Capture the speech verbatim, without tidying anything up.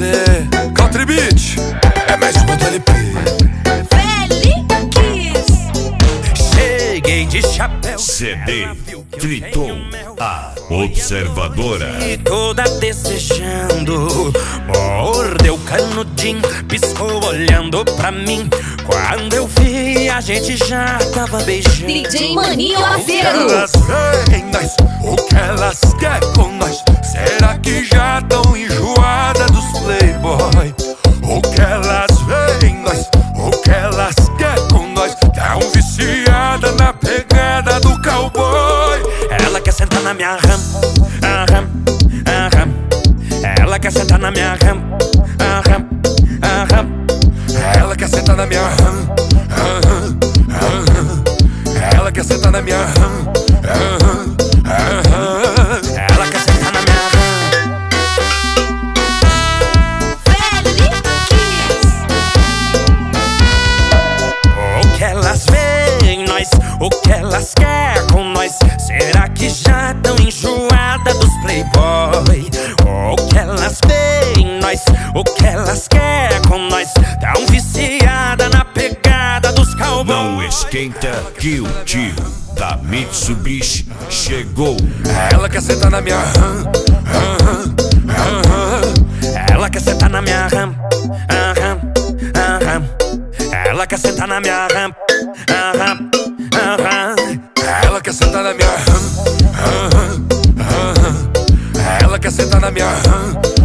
você. Country Beach é mais uma do L P. Cheguei de chapéu. C D Triton, a observadora. E toda desejando, mordeu canudinho, piscou olhando pra mim. Quando eu vi, a gente já tava beijando. D J Maninho O que Macedo. elas veem nós, o que elas querem com nós? Será que já tão enjoada dos playboy? O que elas veem nós, o que elas querem com nós? Tão viciada na pegada do cowboy. Ela quer sentar na minha ram, aham, aham. Ela quer sentar na minha ram, aham, aham. Ela quer sentar na minha ram, aham, aham. Ela quer sentar na minha ram, aham, aham. Ela quer sentar na minha ram. O que elas veem em nós, o que elas querem com nós? Será que já tão enjoada dos playboy? O que elas veem em nós, o que elas querem com nós? Tão viciada na pegada dos cowboy. Não esquenta que o tio da Mitsubishi chegou. Ela quer sentar na minha ram, aham, aham. Ela quer sentar na minha ram, aham, aham. Ela quer sentar na minha ram, aham, aham. Ela quer sentar na minha ram, aham, aham. Ela quer sentar na minha ram,